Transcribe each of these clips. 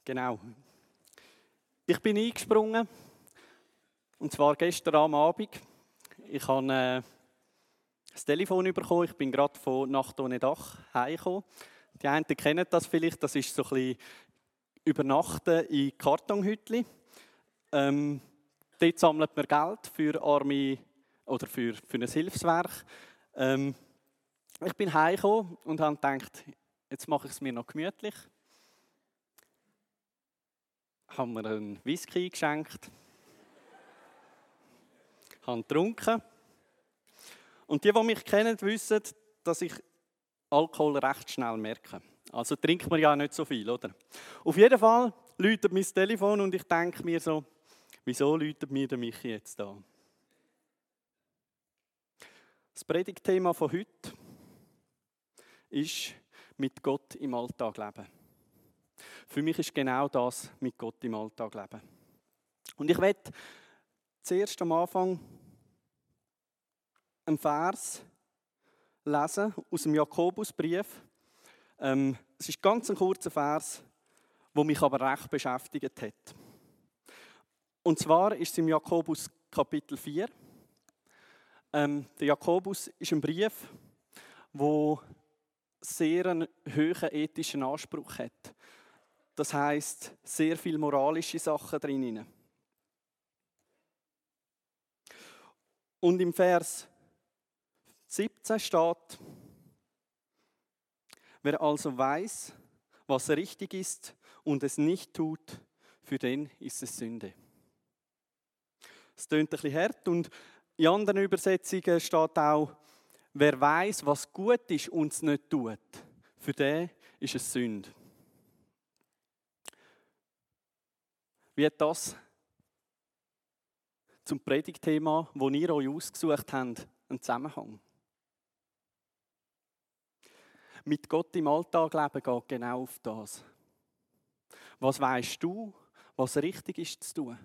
Genau. Ich bin eingesprungen, und zwar gestern am Abend. Ich habe das Telefon bekommen, ich bin gerade von Nacht ohne Dach heimgekommen. Die einen kennen das vielleicht, das ist so ein bisschen Übernachten in Kartonhütchen. Dort sammelt man Geld für Arme oder für ein Hilfswerk. Ich bin heimgekommen und habe gedacht, jetzt mache ich es mir noch gemütlich. Haben mir einen Whisky geschenkt, habe getrunken. Und die mich kennen, wissen, dass ich Alkohol recht schnell merke. Also trinkt man ja nicht so viel, oder? Auf jeden Fall läutet mein Telefon und ich denke mir so, wieso läutet mir der Michi jetzt da? Das Predigtthema von heute ist mit Gott im Alltag leben. Für mich ist genau das, mit Gott im Alltag leben. Und ich möchte zuerst am Anfang einen Vers lesen aus dem Jakobusbrief. Es ist ganz ein kurzer Vers, der mich aber recht beschäftigt hat. Und zwar ist es im Jakobus Kapitel 4. Der Jakobus ist ein Brief, der sehr einen hohen ethischen Anspruch hat. Das heisst, sehr viele moralische Sachen drin. Und im Vers 17 steht: Wer also weiß, was richtig ist und es nicht tut, für den ist es Sünde. Es klingt ein bisschen hart und in anderen Übersetzungen steht auch: Wer weiß, was gut ist und es nicht tut, für den ist es Sünde. Wie hat das zum Predigtthema, das ihr euch ausgesucht habt, einen Zusammenhang? Mit Gott im Alltag leben geht genau auf das. Was weisst du, was richtig ist zu tun?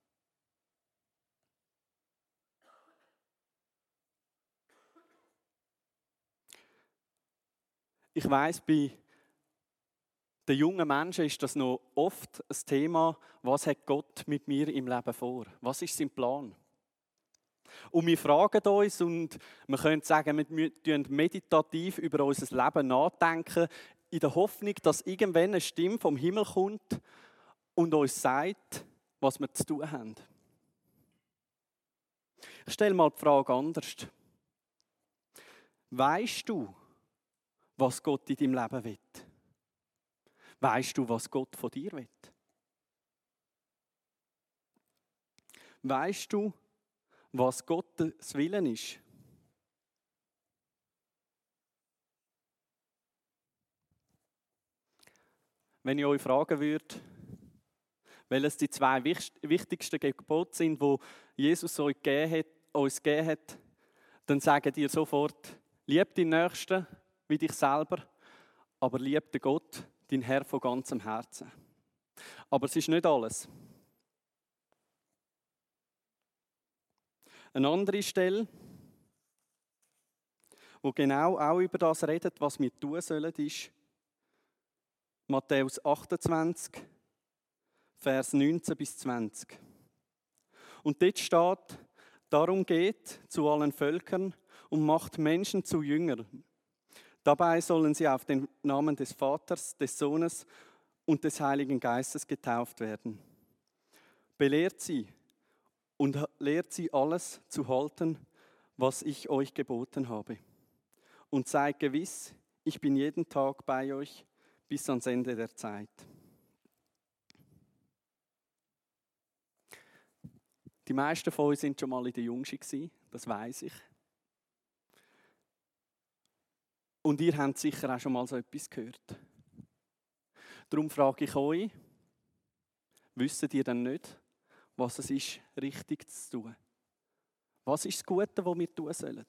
Ich weiss, bei den jungen Menschen ist das noch oft ein Thema, was hat Gott mit mir im Leben vor? Was ist sein Plan? Und wir fragen uns, und wir können sagen, wir meditativ über unser Leben nachdenken, in der Hoffnung, dass irgendwann eine Stimme vom Himmel kommt und uns sagt, was wir zu tun haben. Ich stelle mal die Frage anders. Weisst du, was Gott in deinem Leben will? Weisst du, was Gott von dir will? Weisst du, was Gottes Willen ist? Wenn ich euch fragen würde, welches die zwei wichtigsten Gebote sind, die Jesus uns gegeben hat, dann sagt ihr sofort: Lieb deinen Nächsten wie dich selber, aber lieb den Gott, dein Herr, von ganzem Herzen. Aber es ist nicht alles. Eine andere Stelle, wo genau auch über das redet, was wir tun sollen, ist Matthäus 28, Vers 19 bis 20. Und dort steht: Darum geht zu allen Völkern und macht Menschen zu Jüngern. Dabei sollen sie auf den Namen des Vaters, des Sohnes und des Heiligen Geistes getauft werden. Belehrt sie und lehrt sie alles zu halten, was ich euch geboten habe. Und seid gewiss, ich bin jeden Tag bei euch bis ans Ende der Zeit. Die meisten von uns sind schon mal in der Jungschule gewesen, das weiss ich. Und ihr habt sicher auch schon mal so etwas gehört. Darum frage ich euch: Wisst ihr denn nicht, was es ist, richtig zu tun? Was ist das Gute, was wir tun sollen?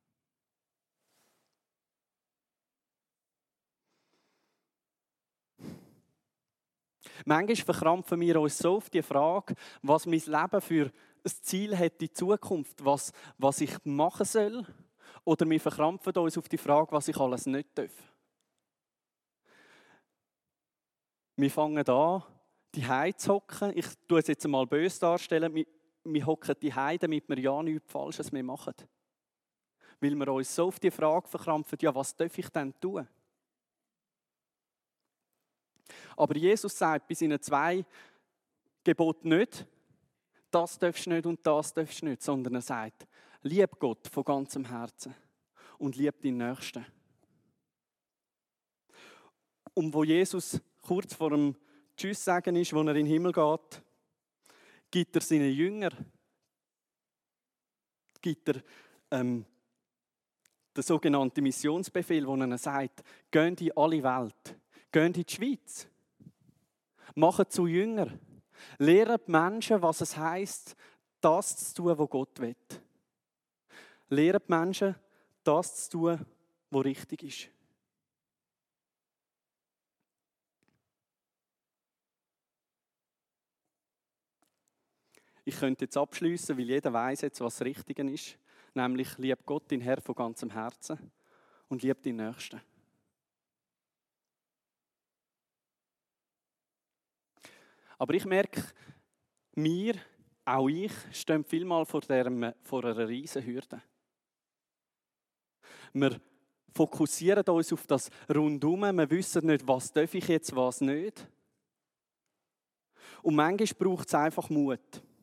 Manchmal verkrampfen wir uns so auf die Frage, was mein Leben für ein Ziel hat in Zukunft, was ich machen soll. Oder wir verkrampfen uns auf die Frage, was ich alles nicht darf. Wir fangen an, die Hause zu hocken. Ich tue es jetzt mal böse darstellen. Wir hocken die Hause, damit wir ja nichts Falsches mehr machen. Weil wir uns so auf die Frage verkrampfen, ja, was darf ich denn tun? Aber Jesus sagt bei seinen 2 Geboten nicht, das darfst du nicht und das darfst du nicht, sondern er sagt, lieb Gott von ganzem Herzen und lieb deinen Nächsten. Und wo Jesus kurz vor dem Tschüss sagen ist, wo er in den Himmel geht, gibt er seinen Jüngern, den sogenannten Missionsbefehl, wo er sagt, geht in alle Welt, geht in die Schweiz, macht zu Jünger, lehrt die Menschen, was es heisst, das zu tun, was Gott will. Lehrt die Menschen, das zu tun, was richtig ist. Ich könnte jetzt abschließen, weil jeder weiß jetzt, was das Richtige ist. Nämlich, lieb Gott, dein Herr, von ganzem Herzen und lieb deinen Nächsten. Aber ich merke, wir, auch ich, stehen vielmal vor einer riesen Hürde. Wir fokussieren uns auf das Rundum, wir wissen nicht, was darf ich jetzt, was nicht. Und manchmal braucht es einfach Mut.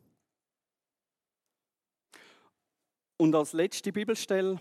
Und als letzte Bibelstelle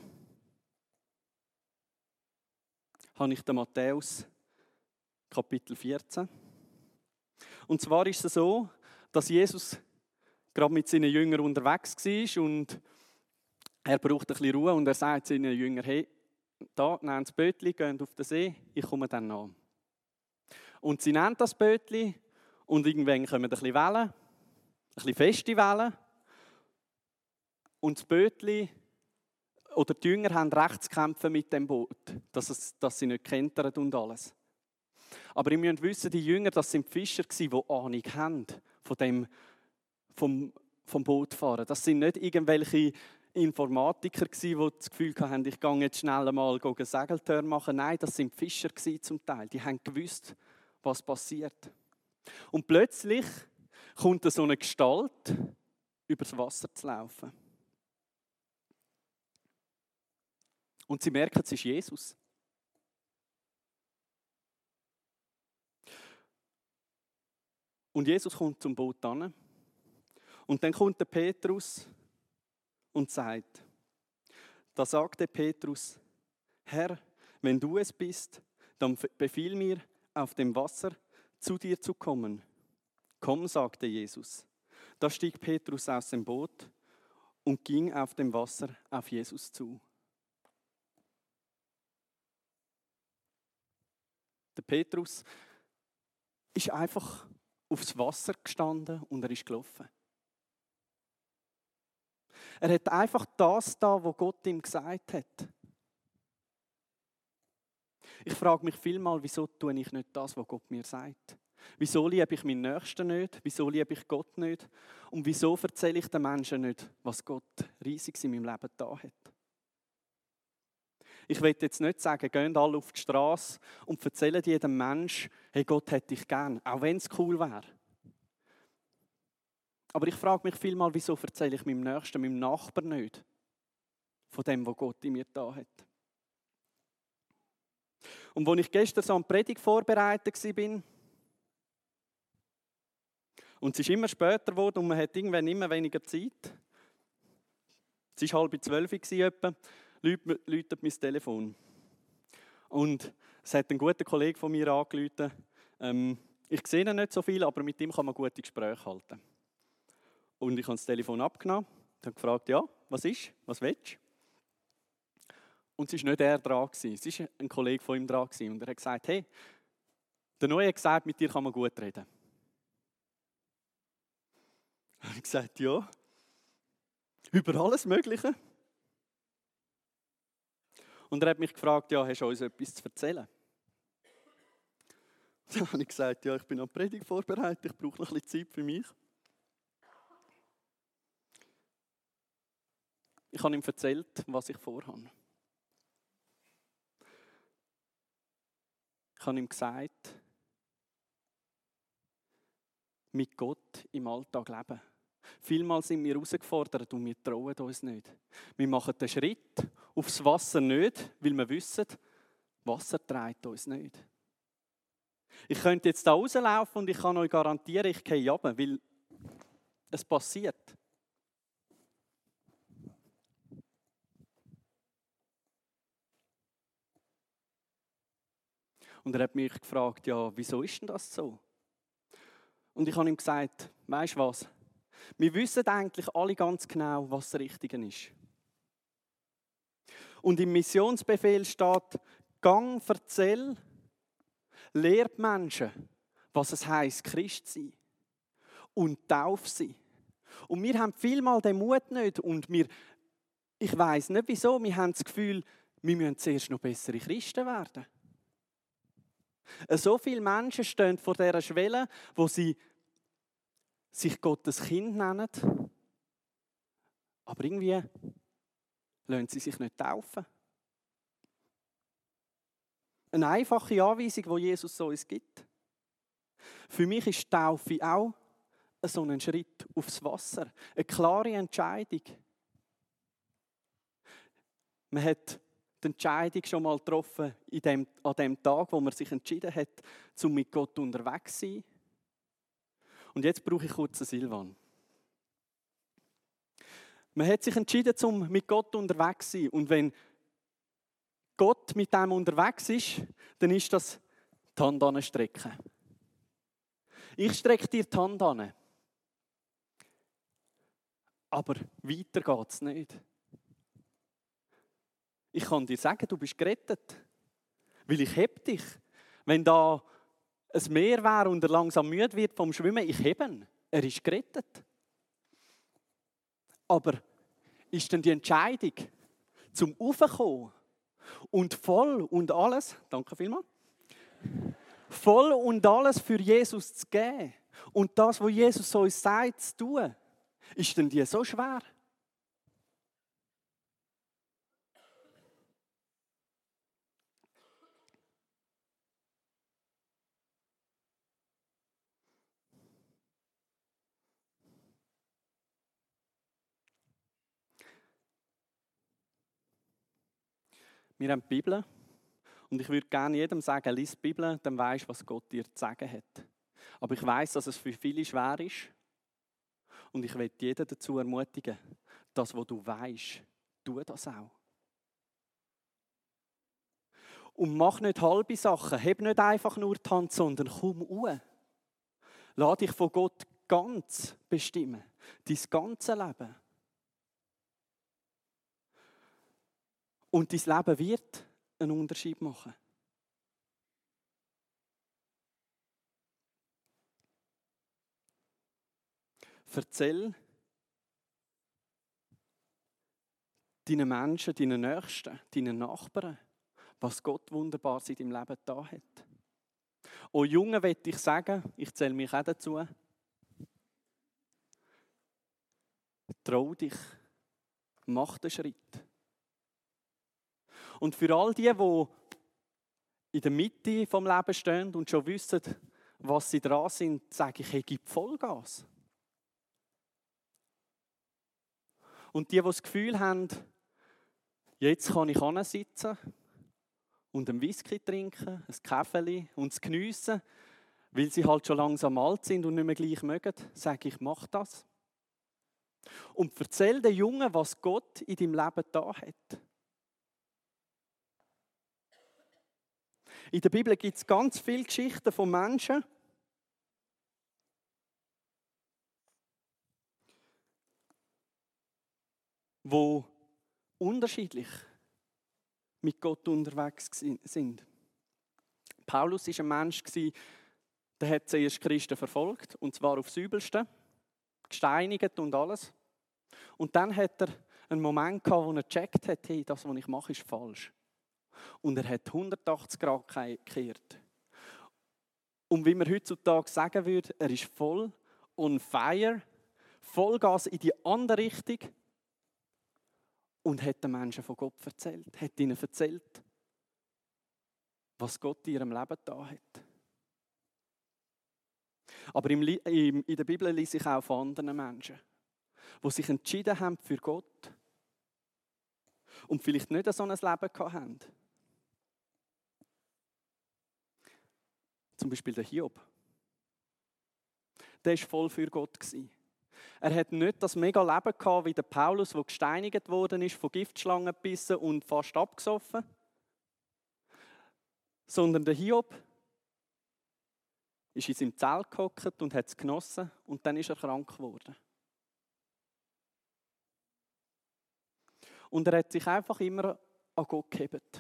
habe ich den Matthäus, Kapitel 14. Und zwar ist es so, dass Jesus gerade mit seinen Jüngern unterwegs war und er braucht ein bisschen Ruhe und er sagt seinen Jüngern, hey, da, nehmt das Bötli, geht auf den See, ich komme dann nach. Und sie nehmen das Bötli und irgendwann kommen ein bisschen Wellen, ein bisschen feste Wellen. Und das Bötli, oder die Jünger haben recht zu kämpfen mit dem Boot, dass sie nicht kentern und alles. Aber ihr müsst wissen, die Jünger, das sind Fischer die Ahnung haben vom Bootfahren. Das sind nicht irgendwelche Informatiker die das Gefühl hatten, ich gehe jetzt schnell mal einen Segeltörn machen. Nein, das sind Fischer zum Teil. Die haben gewusst, was passiert. Und plötzlich kommt so eine Gestalt, übers Wasser zu laufen. Und sie merken, es ist Jesus. Und Jesus kommt zum Boot an. Und dann kommt der Petrus und sagt, da sagte Petrus, Herr, wenn du es bist, dann befiehl mir, auf dem Wasser zu dir zu kommen. Komm, sagte Jesus. Da stieg Petrus aus dem Boot und ging auf dem Wasser auf Jesus zu. Der Petrus ist einfach aufs Wasser gestanden und er ist gelaufen. Er hat einfach das da, was Gott ihm gesagt hat. Ich frage mich vielmal, wieso tue ich nicht das, was Gott mir sagt? Wieso liebe ich meinen Nächsten nicht? Wieso liebe ich Gott nicht? Und wieso erzähle ich den Menschen nicht, was Gott riesig in meinem Leben da hat? Ich will jetzt nicht sagen, geht alle auf die Straße und erzählen jedem Menschen, hey, Gott hätte dich gern, auch wenn es cool wäre. Aber ich frage mich vielmal, wieso erzähle ich meinem Nächsten, meinem Nachbarn nicht von dem, was Gott in mir da hat. Und als ich gestern so an die Predigt vorbereitet war, und es ist immer später geworden und man hat irgendwann immer weniger Zeit, es war 11:30 etwa, läutet mein Telefon. Und es hat ein guter Kollege von mir angerufen. Ich sehe ihn nicht so viel, aber mit ihm kann man gute Gespräche halten. Und ich habe das Telefon abgenommen und habe gefragt, ja, was ist, was willst du? Und es war nicht er dran, es war ein Kollege von ihm dran. Und er hat gesagt, hey, der Neue hat gesagt, mit dir kann man gut reden. Ich habe gesagt, ja, über alles Mögliche. Und er hat mich gefragt, ja, hast du uns etwas zu erzählen? Dann habe ich gesagt, ja, ich bin an die Predigt vorbereitet, ich brauche noch ein bisschen Zeit für mich. Ich habe ihm erzählt, was ich vorhabe. Ich habe ihm gesagt, mit Gott im Alltag leben. Vielmal sind wir herausgefordert und wir trauen uns nicht. Wir machen den Schritt aufs Wasser nicht, weil wir wissen, Wasser trägt uns nicht. Ich könnte jetzt da rauslaufen und ich kann euch garantieren, ich gehe runter, weil es passiert. Und er hat mich gefragt, ja, wieso ist denn das so? Und ich habe ihm gesagt, weisst du was? Wir wissen eigentlich alle ganz genau, was das Richtige ist. Und im Missionsbefehl steht, gang, erzähl, lehrt Menschen, was es heisst, Christ zu sein. Und tauf sie. Und wir haben vielmal den Mut nicht. Und ich weiss nicht wieso, wir haben das Gefühl, wir müssen zuerst noch bessere Christen werden. So viele Menschen stehen vor dieser Schwelle, wo sie sich Gottes Kind nennen, aber irgendwie lassen sie sich nicht taufen. Eine einfache Anweisung, die Jesus uns gibt. Für mich ist Taufe auch so ein Schritt aufs Wasser. Eine klare Entscheidung. Man hat die Entscheidung schon mal getroffen an dem Tag, wo man sich entschieden hat, um mit Gott unterwegs zu sein. Und jetzt brauche ich kurz einen Silvan. Man hat sich entschieden, um mit Gott unterwegs zu sein. Und wenn Gott mit dem unterwegs ist, dann ist das die Hand anstrecken. Ich strecke dir die Hand an. Aber weiter geht es nicht. Ich kann dir sagen, du bist gerettet. Weil ich heb dich. Wenn da ein Meer wäre und er langsam müde wird vom Schwimmen, ich hebe ihn. Er ist gerettet. Aber ist denn die Entscheidung, zum Raufkommen und voll und alles, danke vielmals, voll und alles für Jesus zu geben und das, was Jesus uns sagt, zu tun, ist denn die so schwer? Wir haben die Bibel und ich würde gerne jedem sagen, lies die Bibel, dann weisst du, was Gott dir zu sagen hat. Aber ich weiss, dass es für viele schwer ist und ich will jeden dazu ermutigen, das, was du weisst, tu das auch. Und mach nicht halbe Sachen, heb nicht einfach nur die Hand, sondern komm raus. Lass dich von Gott ganz bestimmen, dein ganze Leben. Und dein Leben wird einen Unterschied machen. Erzähl deinen Menschen, deinen Nächsten, deinen Nachbarn, was Gott wunderbar in deinem Leben da hat. Und Jungen möchte ich sagen, ich zähle mich auch dazu, trau dich, mach den Schritt. Und für all die in der Mitte vom Leben stehen und schon wissen, was sie dran sind, sage ich, hey, gib Vollgas. Und die das Gefühl haben, jetzt kann ich hinsitzen und einen Whisky trinken, ein Käffeli und es geniessen, weil sie halt schon langsam alt sind und nicht mehr gleich mögen, sage ich, mach das. Und erzähl den Jungen, was Gott in deinem Leben da hat. In der Bibel gibt es ganz viele Geschichten von Menschen, die unterschiedlich mit Gott unterwegs sind. Paulus war ein Mensch, der hat zuerst Christen verfolgt, und zwar aufs Übelste, gesteinigt und alles. Und dann hat er einen Moment gehabt, wo er gecheckt hat, hey, das, was ich mache, ist falsch. Und er hat 180 Grad gekehrt. Und wie man heutzutage sagen würde, er ist voll on fire, Vollgas in die andere Richtung und hat den Menschen von Gott erzählt, hat ihnen erzählt, was Gott in ihrem Leben da hat. Aber in der Bibel lese ich auch von anderen Menschen, die sich entschieden haben für Gott und vielleicht nicht so ein Leben gehabt haben. Zum Beispiel der Hiob. Der war voll für Gott. Er hat nicht das mega Leben gehabt wie der Paulus, der gesteinigt worden ist, von Giftschlangen gebissen und fast abgesoffen. Sondern der Hiob ist in seinem Zelt gehockt und hat es genossen und dann ist er krank geworden. Und er hat sich einfach immer an Gott gehebt.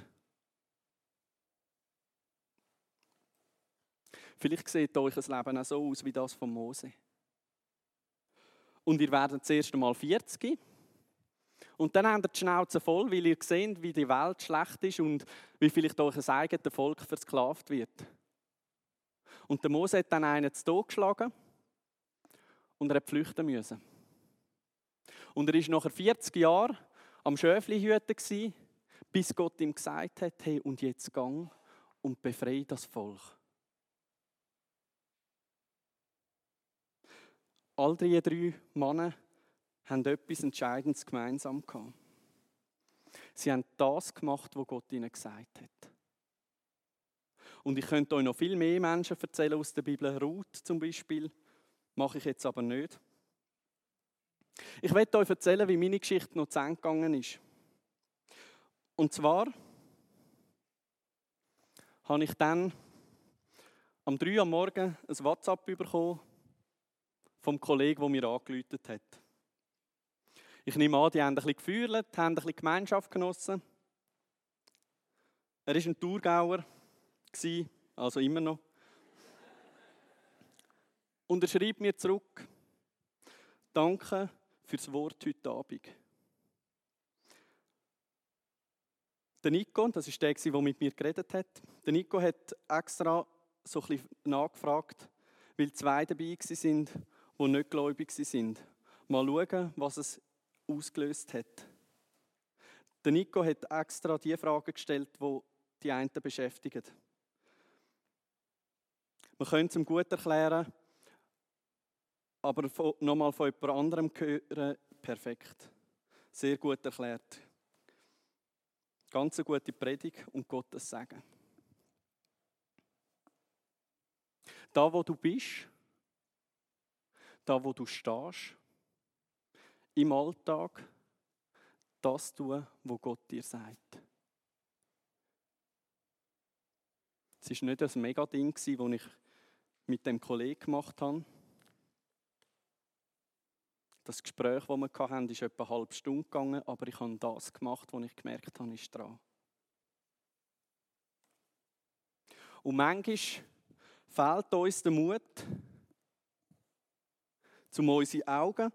Vielleicht sieht euch das Leben auch so aus wie das von Mose. Und ihr werdet das erste Mal 40. Und dann habt ihr die Schnauze voll, weil ihr seht, wie die Welt schlecht ist und wie vielleicht euer eigenes Volk versklavt wird. Und der Mose hat dann einen zu Tod geschlagen und er hat flüchten müssen. Und er war nachher 40 Jahre am Schöfli hüten, bis Gott ihm gesagt hat, hey, und jetzt gang und befreie das Volk. All die 3 Männer haben etwas Entscheidendes gemeinsam gehabt. Sie haben das gemacht, was Gott ihnen gesagt hat. Und ich könnte euch noch viel mehr Menschen erzählen aus der Bibel. Ruth zum Beispiel, mache ich jetzt aber nicht. Ich werde euch erzählen, wie meine Geschichte noch zu Ende gegangen ist. Und zwar habe ich dann am 3 Uhr am Morgen ein WhatsApp bekommen vom Kollegen, der mir angerufen hat. Ich nehme an, die haben ein bisschen gefeuert, haben ein bisschen Gemeinschaft genossen. Er war ein Thurgauer, also immer noch. Und er schreibt mir zurück, danke für das Wort heute Abend. Der Nico, das ist der, der mit mir geredet hat, der Nico hat extra so ein bisschen nachgefragt, weil 2 dabei waren, die nicht gläubig waren. Mal schauen, was es ausgelöst hat. Der Nico hat extra die Fragen gestellt, die die einen beschäftigen. Man könnte es ihm gut erklären, aber nochmal von jemand anderem hören, perfekt. Sehr gut erklärt. Ganz eine gute Predigt und Gottes Segen. Da, wo du bist, da, wo du stehst, im Alltag, das tun, was Gott dir sagt. Es war nicht ein Mega-Ding, das ich mit dem Kollegen gemacht habe. Das Gespräch, das wir hatten, ist etwa eine halbe Stunde gegangen, aber ich habe das gemacht, was ich gemerkt habe, ist dran. Und manchmal fehlt uns der Mut, um unsere Augen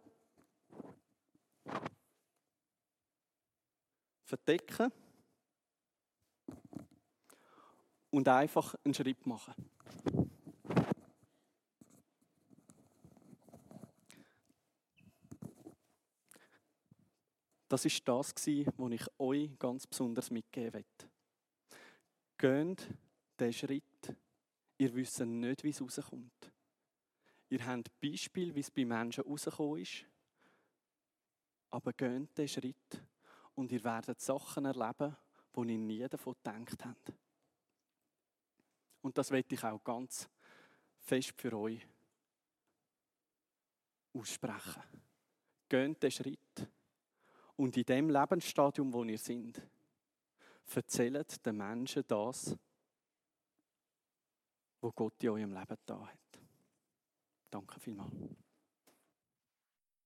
verdecken und einfach einen Schritt machen. Das war das, was ich euch ganz besonders mitgeben möchte. Geht diesen Schritt. Ihr wisst nicht, wie es rauskommt. Ihr habt Beispiele, wie es bei Menschen rausgekommen ist. Aber geht diesen Schritt und ihr werdet Sachen erleben, die ihr nie davon gedacht habt. Und das möchte ich auch ganz fest für euch aussprechen. Geht den Schritt. Und in dem Lebensstadium, wo ihr seid, erzählt den Menschen das, was Gott in eurem Leben da hat. Danke vielmals.